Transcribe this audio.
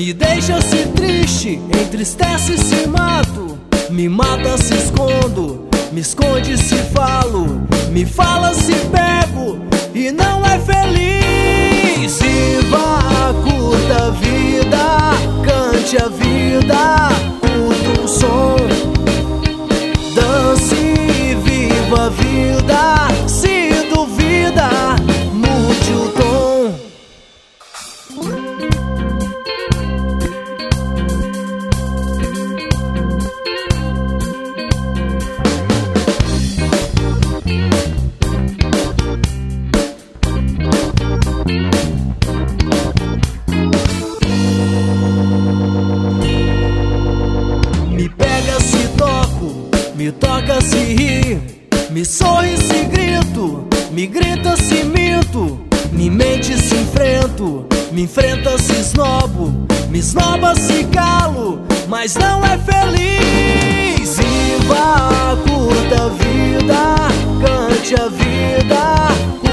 Me deixa-se triste, entristece se mato. Me mata se escondo, me esconde se falo. Me fala se pego e não é feliz. Viva, curta a vida, cante a vida, curta um som, dance e viva a vida. Se duvida, mude o tom. Me pega se toco, me toca se ri, me sorri se grito, me grita se minto, me mente se enfrento, me enfrenta se esnobo, me esnoba se calo, mas não é feliz. Viva, curta a vida, cante a vida,